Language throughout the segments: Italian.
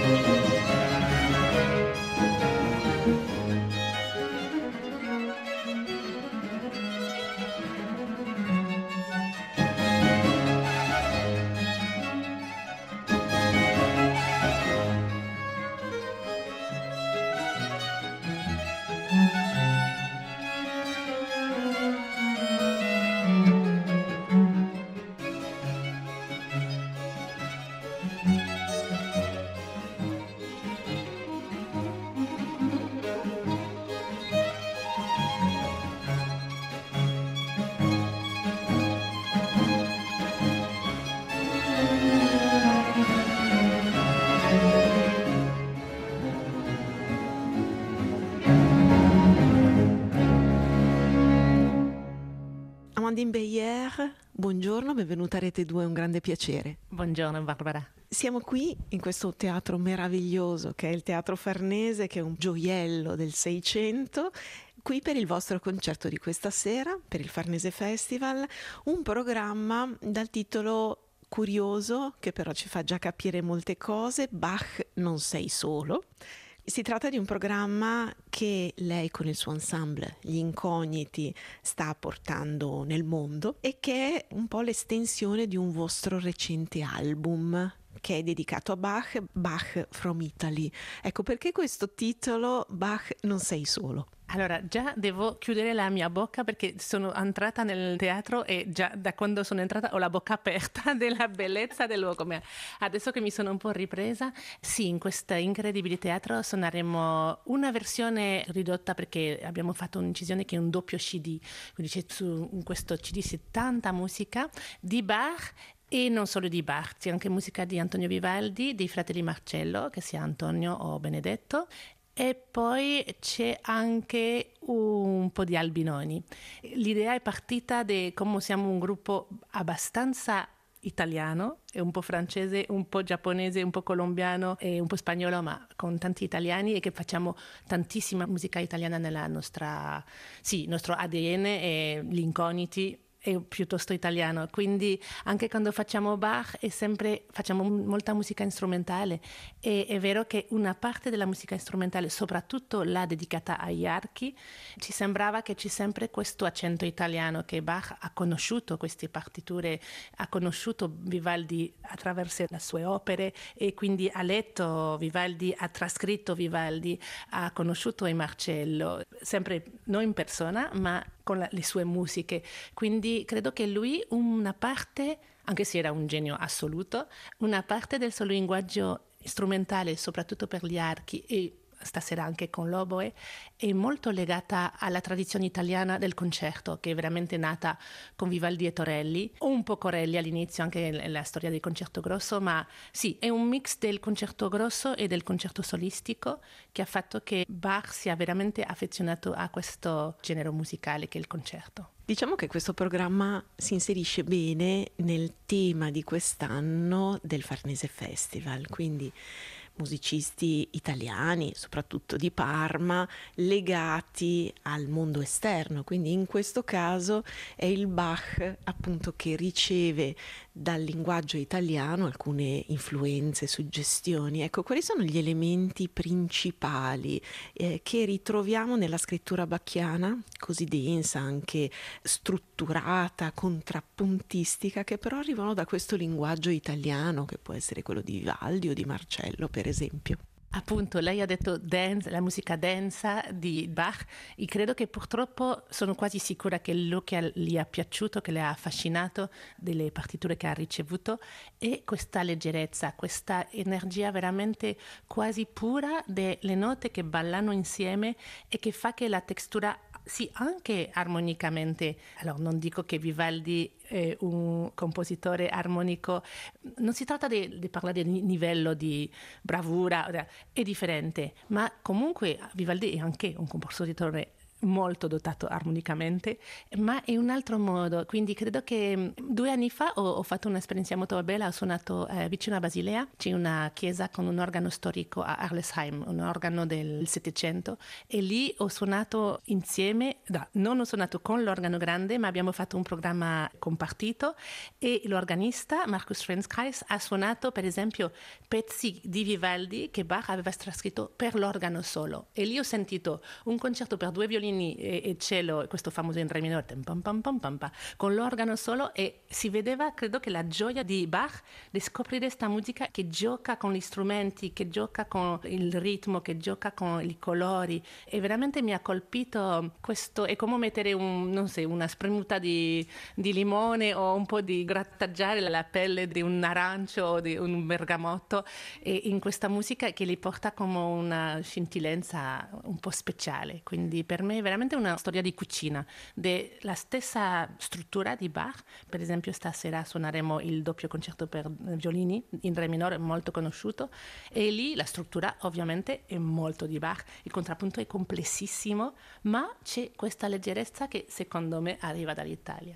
Amandine Beyer, buongiorno, benvenuta a Rete 2, è un grande piacere. Buongiorno Barbara. Siamo qui in questo teatro meraviglioso che è il Teatro Farnese, che è un gioiello del Seicento, qui per il vostro concerto di questa sera, per il Farnese Festival, un programma dal titolo curioso, che però ci fa già capire molte cose, Bach non sei solo. Si tratta di un programma che lei con il suo ensemble, gli Incogniti, sta portando nel mondo e che è un po' l'estensione di un vostro recente album che è dedicato a Bach, Bach from Italy. Ecco, perché questo titolo Bach non sei solo? Allora, già devo chiudere la mia bocca perché sono entrata nel teatro e già da quando sono entrata ho la bocca aperta della bellezza del luogo. Ma adesso che mi sono un po' ripresa, sì, in questo incredibile teatro suoneremo una versione ridotta perché abbiamo fatto un'incisione che è un doppio CD, quindi c'è su questo CD 70 musica di Bach. E non solo di Bach, c'è anche musica di Antonio Vivaldi, dei fratelli Marcello, che sia Antonio o Benedetto, e poi c'è anche un po' di Albinoni. L'idea è partita di come siamo un gruppo abbastanza italiano, e un po' francese, un po' giapponese, un po' colombiano e un po' spagnolo, ma con tanti italiani, e che facciamo tantissima musica italiana nella nostra, sì, il nostro ADN e gli Incogniti è piuttosto italiano, quindi anche quando facciamo Bach è sempre, facciamo molta musica strumentale, e è vero che una parte della musica strumentale, soprattutto la dedicata agli archi, ci sembrava che c'è sempre questo accento italiano, che Bach ha conosciuto queste partiture, ha conosciuto Vivaldi attraverso le sue opere e quindi ha letto Vivaldi, ha trascritto Vivaldi, ha conosciuto il Marcello, sempre non in persona ma con le sue musiche, quindi credo che lui una parte, anche se era un genio assoluto, una parte del suo linguaggio strumentale, soprattutto per gli archi e stasera anche con l'oboe, è molto legata alla tradizione italiana del concerto, che è veramente nata con Vivaldi e Torelli, un po' Corelli all'inizio, anche la storia del concerto grosso, ma sì, è un mix del concerto grosso e del concerto solistico che ha fatto che Bach sia veramente affezionato a questo genere musicale che è il concerto. Diciamo che questo programma si inserisce bene nel tema di quest'anno del Farnese Festival, quindi musicisti italiani, soprattutto di Parma, legati al mondo esterno, quindi in questo caso è il Bach appunto che riceve dal linguaggio italiano alcune influenze, suggestioni. Ecco, quali sono gli elementi principali che ritroviamo nella scrittura bacchiana, così densa, anche strutturata, contrappuntistica, che però arrivano da questo linguaggio italiano, che può essere quello di Vivaldi o di Marcello, per esempio? Appunto, lei ha detto dance, la musica densa di Bach, e credo che purtroppo sono quasi sicura che quello che gli è piaciuto, che le ha affascinato delle partiture che ha ricevuto, è questa leggerezza, questa energia veramente quasi pura delle note che ballano insieme e che fa che la textura, sì, anche armonicamente, allora non dico che Vivaldi è un compositore armonico, non si tratta di parlare di livello di bravura, è differente, ma comunque Vivaldi è anche un compositore molto dotato armonicamente, ma è un altro modo. Quindi credo che 2 anni fa ho fatto un'esperienza molto bella, ho suonato vicino a Basilea, c'è una chiesa con un organo storico a Arlesheim, un organo del Settecento, e lì ho suonato insieme, non ho suonato con l'organo grande, ma abbiamo fatto un programma compartito e l'organista Markus Frenskreis ha suonato per esempio pezzi di Vivaldi che Bach aveva trascritto per l'organo solo, e lì ho sentito un concerto per 2 violini e cello, questo famoso in re minore, con l'organo solo, e si vedeva, credo, che la gioia di Bach di scoprire questa musica che gioca con gli strumenti, che gioca con il ritmo, che gioca con i colori, e veramente mi ha colpito questo. È come mettere una spremuta di limone o un po' di grattaggiare la pelle di un arancio o di un bergamotto, e in questa musica che li porta come una scintillenza un po' speciale. Quindi per me è veramente una storia di cucina, della stessa struttura di Bach. Per esempio stasera suoneremo il doppio concerto per violini in re minore, molto conosciuto, e lì la struttura ovviamente è molto di Bach, il contrappunto è complessissimo, ma c'è questa leggerezza che secondo me arriva dall'Italia.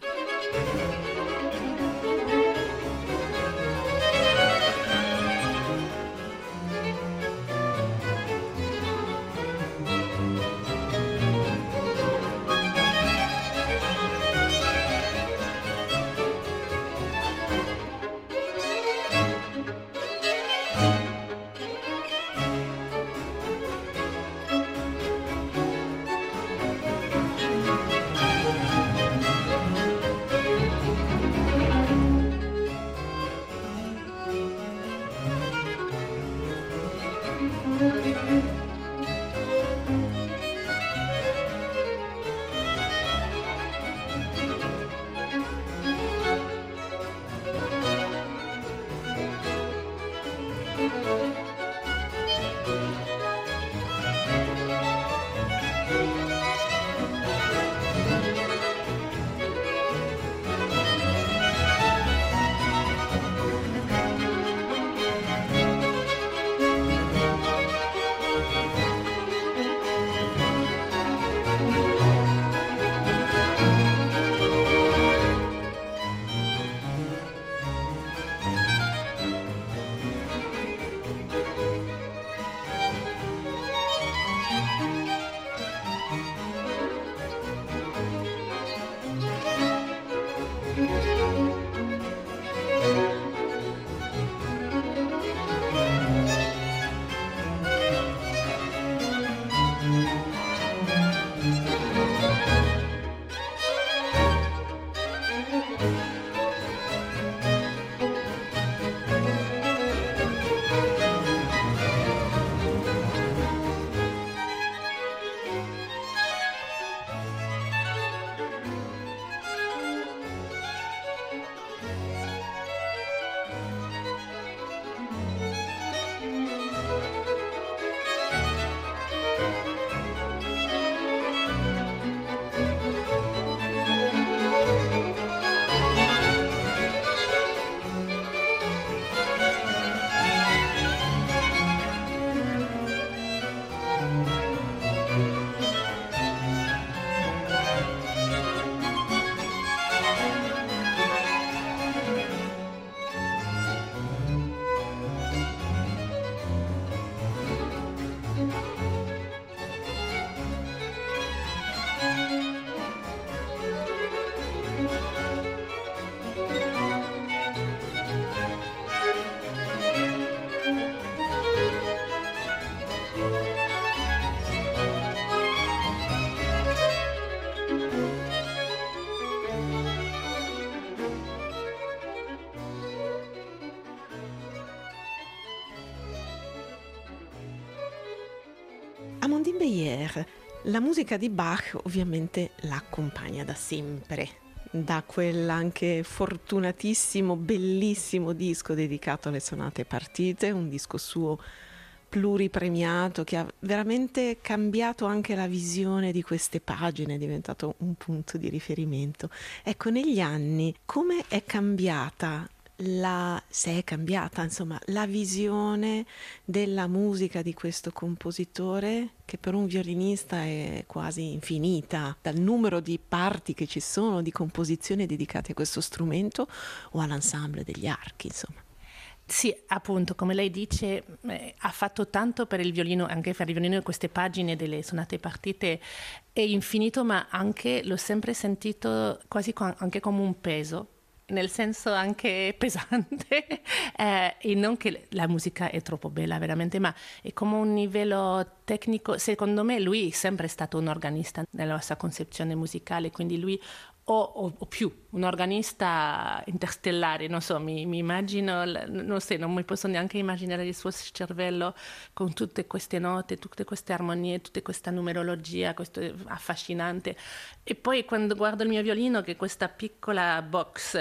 Amandine Beyer, la musica di Bach ovviamente l'accompagna da sempre, da quell'anche fortunatissimo, bellissimo disco dedicato alle sonate partite, un disco suo pluripremiato che ha veramente cambiato anche la visione di queste pagine, è diventato un punto di riferimento. Ecco, negli anni come è cambiata se è cambiata, insomma, la visione della musica di questo compositore, che per un violinista è quasi infinita, dal numero di parti che ci sono, di composizioni dedicate a questo strumento o all'ensemble degli archi, insomma. Sì, appunto, come lei dice, ha fatto tanto per il violino, anche per il violino, queste pagine delle sonate partite è infinito, ma anche l'ho sempre sentito quasi anche come un peso, nel senso anche pesante, e non che la musica è troppo bella veramente, ma è come un livello tecnico. Secondo me lui è sempre stato un organista nella sua concezione musicale, quindi lui o più, un organista interstellare, non so, mi immagino, non so, non mi posso neanche immaginare il suo cervello con tutte queste note, tutte queste armonie, tutta questa numerologia, questo è affascinante. E poi quando guardo il mio violino, che è questa piccola box,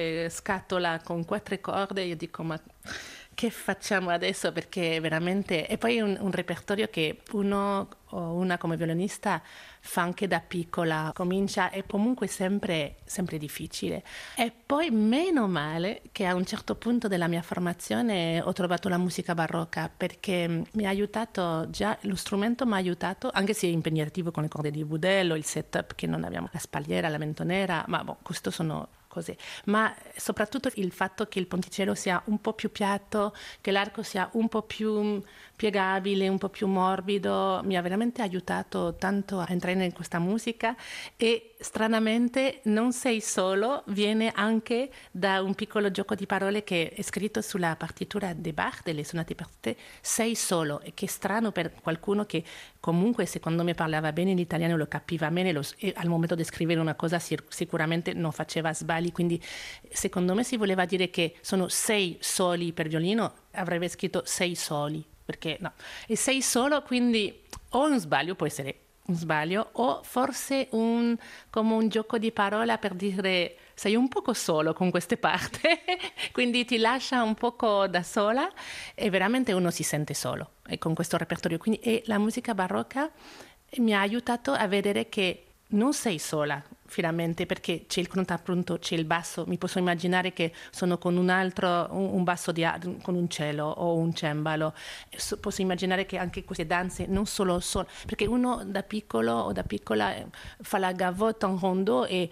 scatola con 4 corde, io dico, ma che facciamo adesso? Perché veramente... E poi è un repertorio che uno o una come violinista fa anche da piccola, comincia, è comunque sempre difficile. E poi meno male che a un certo punto della mia formazione ho trovato la musica barocca, perché mi ha aiutato già, lo strumento mi ha aiutato, anche se è impegnativo con le corde di budello, il setup che non abbiamo la spalliera, la mentonera, ma boh, questo sono cose. Ma soprattutto il fatto che il ponticello sia un po' più piatto, che l'arco sia un po' più piegabile, un po' più morbido, mi ha veramente aiutato tanto a entrare in questa musica. E stranamente non sei solo, viene anche da un piccolo gioco di parole che è scritto sulla partitura di Bach, delle sonate partite, sei solo, e che è strano per qualcuno che comunque secondo me parlava bene l'italiano, lo capiva bene, e al momento di scrivere una cosa sicuramente non faceva sbagli, quindi secondo me si voleva dire che sono 6 soli per violino, avrebbe scritto 6 soli, perché no, e 6 solo, quindi o un sbaglio, può essere un sbaglio, o forse come un gioco di parola per dire sei un poco solo con queste parti, quindi ti lascia un poco da sola e veramente uno si sente solo con questo repertorio. Quindi, e la musica barocca mi ha aiutato a vedere che non sei sola, finalmente, perché c'è il contrappunto, c'è il basso. Mi posso immaginare che sono con un altro, un basso con un cello o un cembalo. Posso immaginare che anche queste danze non solo sono, perché uno da piccolo o da piccola fa la gavotte en rondeau e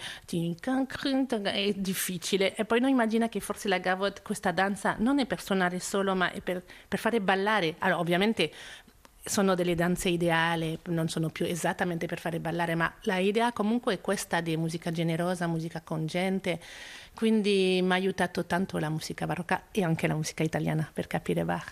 è difficile. E poi non immagina che forse la gavotte, questa danza, non è per suonare solo, ma è per fare ballare. Allora, ovviamente sono delle danze ideali, non sono più esattamente per fare ballare, ma la idea comunque è questa di musica generosa, musica con gente, quindi mi ha aiutato tanto la musica barocca e anche la musica italiana per capire Bach.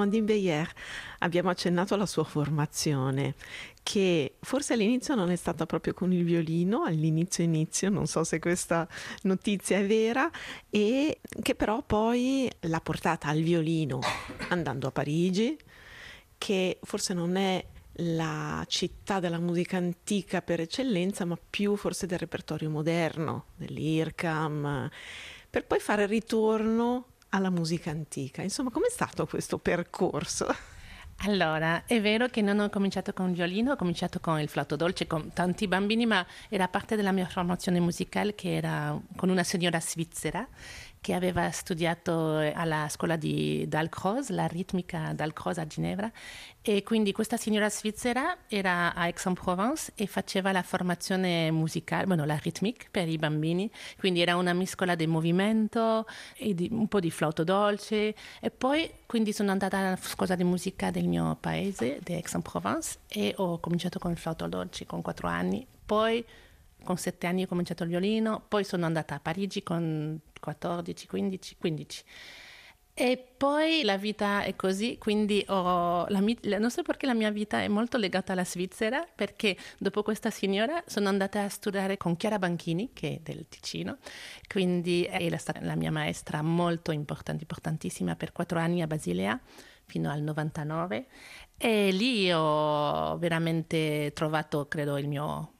Amandine Beyer, abbiamo accennato alla sua formazione, che forse all'inizio non è stata proprio con il violino, all'inizio, non so se questa notizia è vera, e che però poi l'ha portata al violino andando a Parigi, che forse non è la città della musica antica per eccellenza, ma più forse del repertorio moderno, dell'IRCAM, per poi fare ritorno alla musica antica. Insomma, com'è stato questo percorso? Allora, è vero che non ho cominciato con il violino, ho cominciato con il flauto dolce con tanti bambini, ma era parte della mia formazione musicale che era con una signora svizzera che aveva studiato alla scuola di Dalcroze, la ritmica Dalcroze a Ginevra, e quindi questa signora svizzera era a Aix-en-Provence e faceva la formazione musicale, bueno, la ritmica per i bambini, quindi era una mescola di movimento e un po' di flauto dolce, e poi quindi sono andata alla scuola di musica del mio paese, di Aix-en-Provence, e ho cominciato con il flauto dolce con 4 anni, poi con 7 anni ho cominciato il violino, poi sono andata a Parigi con 14, 15. E poi la vita è così, quindi non so perché la mia vita è molto legata alla Svizzera, perché dopo questa signora sono andata a studiare con Chiara Banchini, che è del Ticino, quindi è stata la mia maestra molto importantissima per 4 anni a Basilea, fino al 99, e lì ho veramente trovato, credo, il mio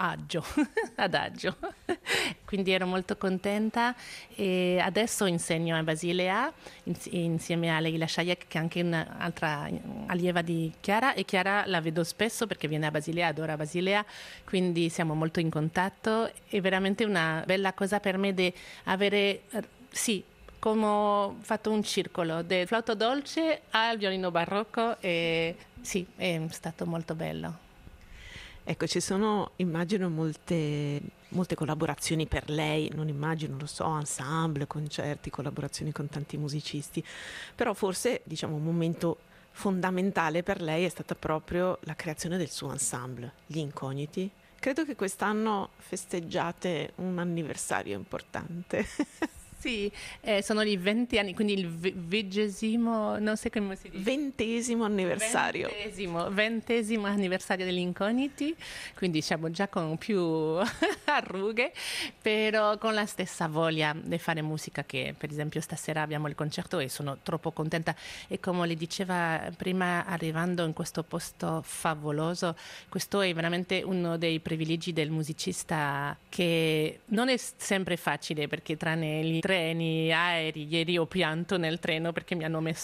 adagio. Quindi ero molto contenta e adesso insegno a Basilea insieme a Leila Shayek, che è anche un'altra allieva di Chiara, e Chiara la vedo spesso perché viene a Basilea, adora Basilea, quindi siamo molto in contatto. È veramente una bella cosa per me di avere, sì, come ho fatto un circolo del flauto dolce al violino barocco, e sì, è stato molto bello. Ecco, ci sono, immagino, molte collaborazioni per lei, non immagino, lo so, ensemble, concerti, collaborazioni con tanti musicisti, però forse, diciamo, un momento fondamentale per lei è stata proprio la creazione del suo ensemble, gli Incogniti. Credo che quest'anno festeggiate un anniversario importante. Sì, sono i 20 anni, quindi il 20°, non so come si dice. 20° anniversario. 20° anniversario degli Incogniti, quindi siamo già con più arrughe, però con la stessa voglia di fare musica, che per esempio stasera abbiamo il concerto e sono troppo contenta. E come le diceva prima, arrivando in questo posto favoloso, questo è veramente uno dei privilegi del musicista, che non è sempre facile, perché tranne i treni, aerei, ieri ho pianto nel treno perché mi hanno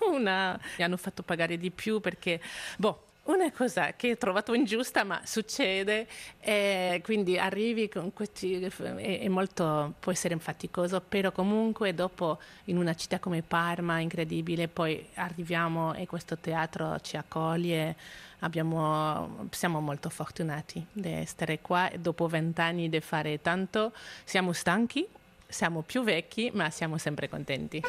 fatto pagare di più, perché una cosa che ho trovato ingiusta, ma succede, e quindi arrivi con questi, è molto, può essere faticoso, però comunque dopo in una città come Parma, incredibile, poi arriviamo e questo teatro ci accoglie, siamo molto fortunati di essere qua, e dopo 20 anni di fare tanto, siamo stanchi, siamo più vecchi, ma siamo sempre contenti.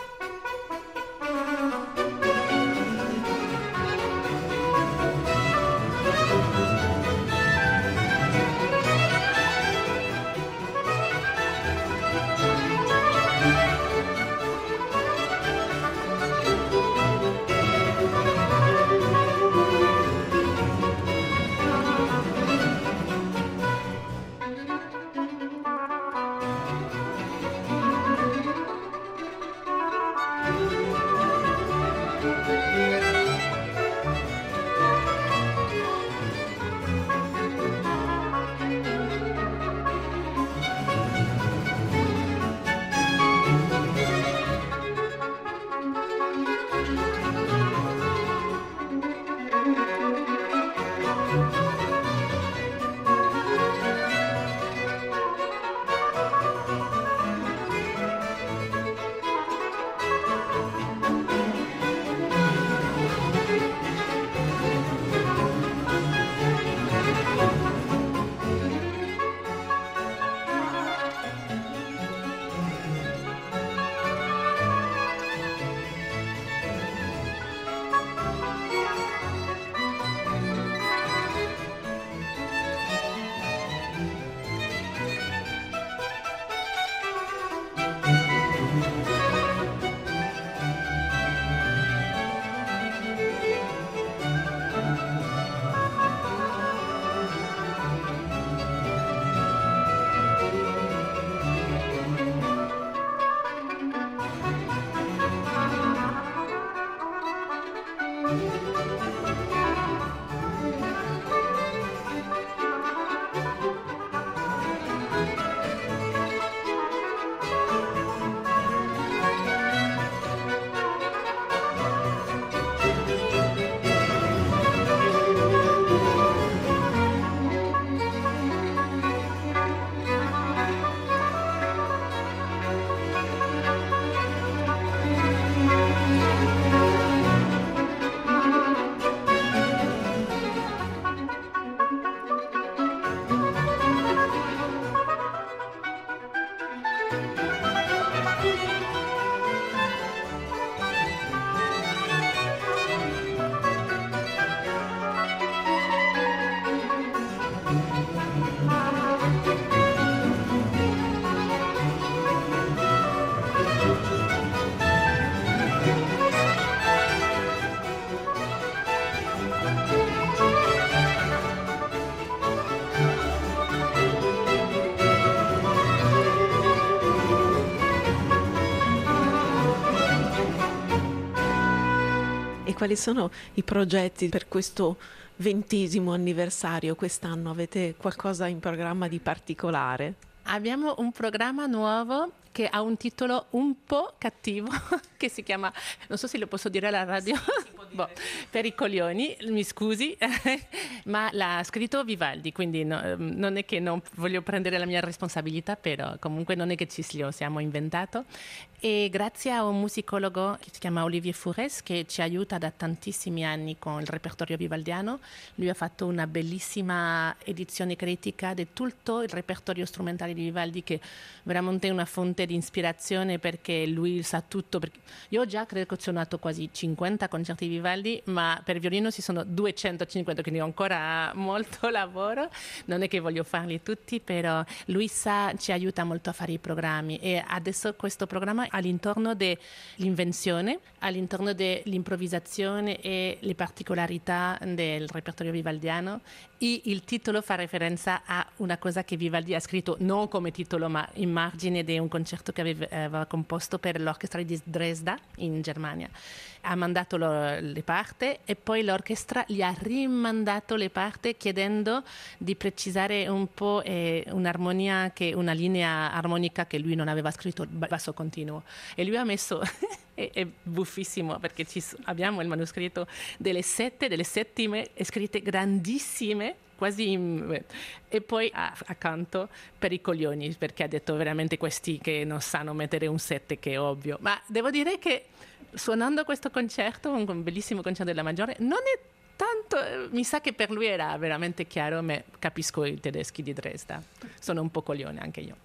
quali sono i progetti per questo 20° anniversario quest'anno? Avete qualcosa in programma di particolare? Abbiamo un programma nuovo che ha un titolo un po' cattivo che si chiama, non so se lo posso dire alla radio, boh, per i coglioni, mi scusi, ma l'ha scritto Vivaldi, quindi non è che non voglio prendere la mia responsabilità, però comunque non è che ci lo siamo inventato. E grazie a un musicologo che si chiama Olivier Fourès, che ci aiuta da tantissimi anni con il repertorio vivaldiano, lui ha fatto una bellissima edizione critica di tutto il repertorio strumentale di Vivaldi, che veramente è una fonte di ispirazione, perché lui sa tutto. Io già credo che ho suonato quasi 50 concerti di Vivaldi, ma per violino ci sono 250, quindi ho ancora molto lavoro. Non è che voglio farli tutti, però lui ci aiuta molto a fare i programmi, e adesso questo programma all'interno dell'invenzione, all'interno dell'improvvisazione e le particolarità del repertorio vivaldiano. E il titolo fa referenza a una cosa che Vivaldi ha scritto, non come titolo, ma in margine di un concerto che aveva composto per l'orchestra di Dresda in Germania. Ha mandato le parti e poi l'orchestra gli ha rimandato le parti, chiedendo di precisare un po' un'armonia, una linea armonica che lui non aveva scritto, basso continuo. E lui ha messo è buffissimo, perché abbiamo il manoscritto delle settime scritte grandissime, quasi e poi accanto per i coglioni, perché ha detto veramente questi che non sanno mettere un 7, che è ovvio. Ma devo dire che suonando questo concerto, un bellissimo concerto della Maggiore, non è tanto, mi sa che per lui era veramente chiaro, ma capisco i tedeschi di Dresda, sono un po' coglione anche io.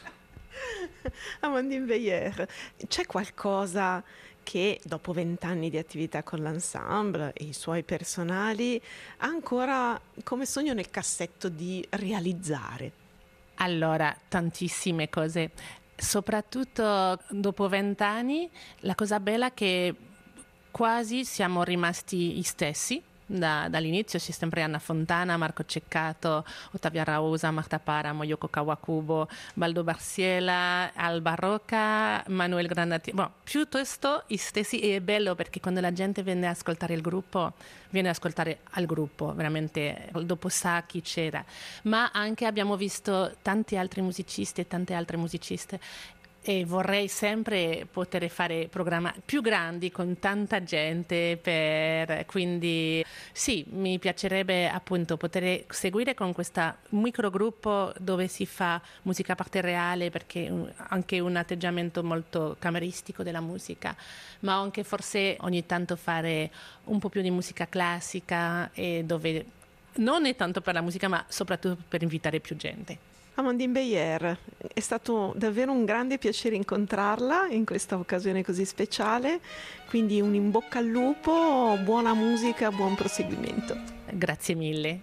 Amandine Veillère, c'è qualcosa che dopo 20 anni di attività con l'ensemble e i suoi personali ha ancora come sogno nel cassetto di realizzare? Allora, tantissime cose, soprattutto dopo 20 anni, la cosa bella è che quasi siamo rimasti gli stessi. Dall'inizio c'è sempre Anna Fontana, Marco Ceccato, Ottavia Rausa, Marta Paramo, Yoko Kawakubo, Baldo Barsiela, Alba Rocca, Manuel Granatieri. Piuttosto gli stessi, e è bello perché quando la gente viene ad ascoltare il gruppo, viene ad ascoltare al gruppo, veramente dopo sa chi c'era. Ma anche abbiamo visto tanti altri musicisti e tante altre musiciste, e vorrei sempre poter fare programmi più grandi con tanta gente, quindi sì, mi piacerebbe appunto poter seguire con questo microgruppo dove si fa musica a parte reale, perché anche un atteggiamento molto cameristico della musica, ma anche forse ogni tanto fare un po' più di musica classica, e dove non è tanto per la musica ma soprattutto per invitare più gente. Amandine Veillère, è stato davvero un grande piacere incontrarla in questa occasione così speciale, quindi un in bocca al lupo, buona musica, buon proseguimento. Grazie mille.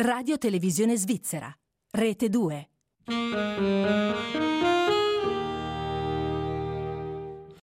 Radio Televisione Svizzera, Rete 2.